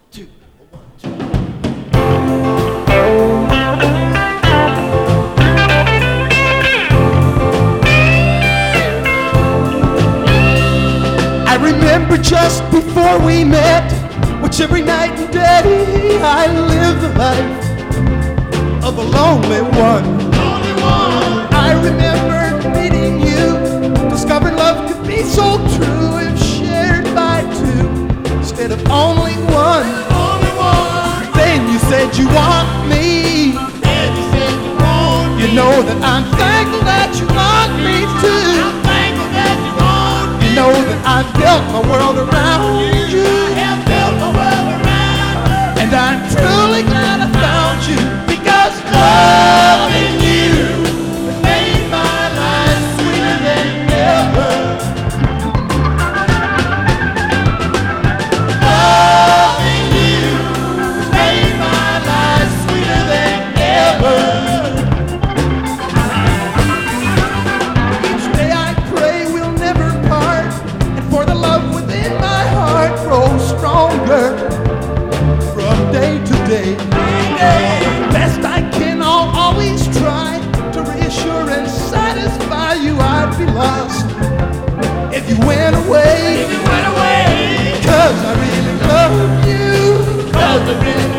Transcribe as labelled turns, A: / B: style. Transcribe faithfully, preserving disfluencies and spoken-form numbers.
A: two, one, two. I remember just before we met, which every night and day I lived the life of a lonely one. Lonely one. I remember meeting you, discovering love could be so true if shared by two instead of only one. Only one. Then you said you want me. Then you said you want me. You know that I'm thankful that you want me too. I'm thankful that you want me. You know that I built my world around you. I have built my world around you. And I'm truly glad I found you, because loving you made my life sweeter than ever. Loving you made my life sweeter than ever. Each day I pray we'll never part, and for the love within my heart grows stronger from day to day. Best I can, I'll always try to reassure and satisfy you. I'd be lost if you went away. If you went away, 'cause I really love you. 'Cause I really